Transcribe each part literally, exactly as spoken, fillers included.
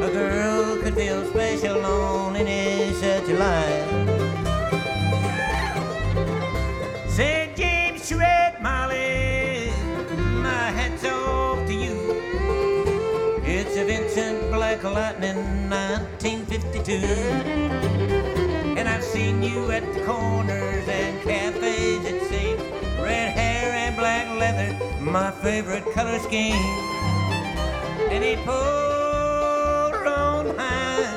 a girl could feel special on any such a life. Saint James Red Molly, my hat's off to you. It's a Vincent Black Lightning nineteen fifty-two. And I've seen you at the corners and cafes that say red hair and black leather, my favorite color scheme. And he pulled her on high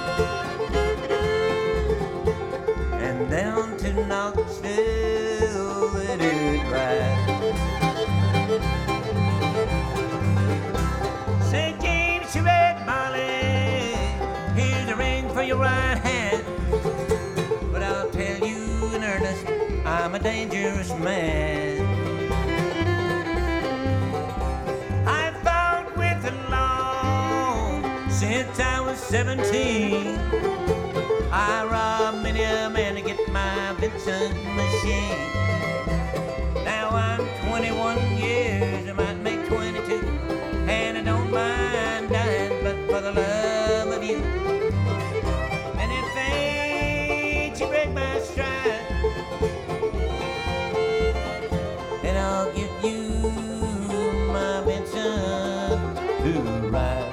and down to Knoxville let it ride. Saint James Red Molly, here's a ring for your right hand. But I'll tell you in earnest, I'm a dangerous man. I've fought with the law since I was seventeen. I robbed many a man to get my Vincent machine. Now I'm twenty-one years, I might make twenty-two, and I don't mind dying, but for the love of you. And if ain't you break my stride, and I'll give you my Vincent to ride.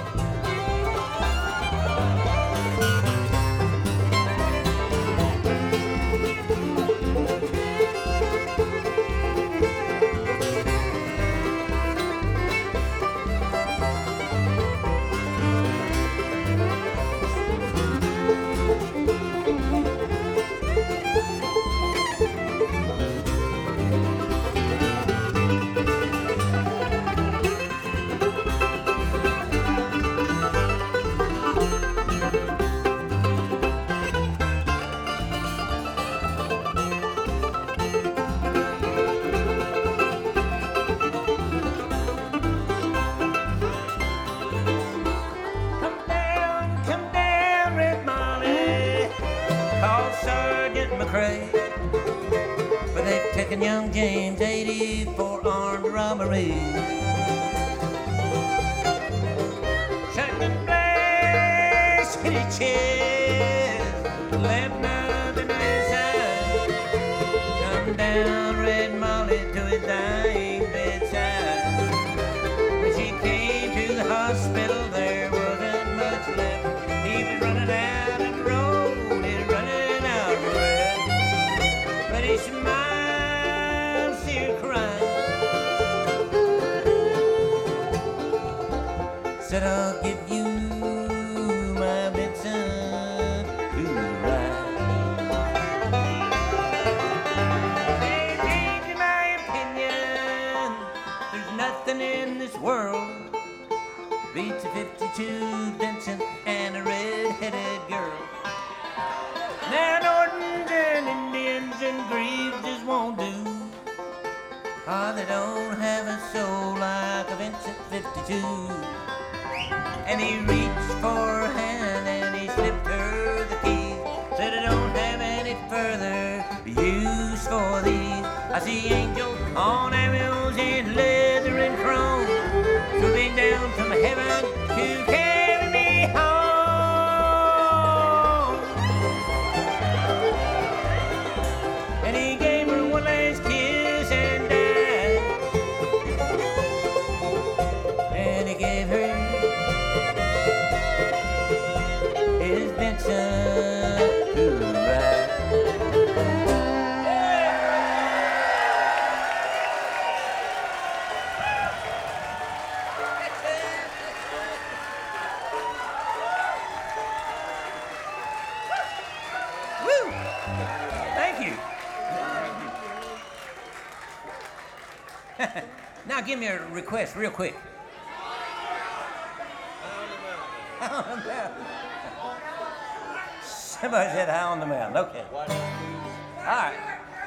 But they've taken young James eighty for armed robbery. Shotgun blast hit his chest, left nothing inside. Come down Red Molly to his dying bedside. When she came to the hospital, there wasn't much left. He was running out of the road, he was running out of breath. But he smiled, see her crying. Said, I'll give you my Vincent to ride. Ain't changing my opinion. There's nothing in this world beats a fifty-two Vincent and a red-headed girl. Now Nortons and Indians and Greaves just won't do. Ah, they don't have a soul like a Vincent fifty-two. And he reached for her hand and he slipped her the keys. Said I don't have any further use for these. I see angels on arrows in leather and chrome, swooping down from heaven to carry me home. And he gave her one last kiss and died. And he gave her his Vincent to ride. Woo! Thank you. Now give me a request real quick. High on the mountain. Somebody said high on the mountain. Okay. All right.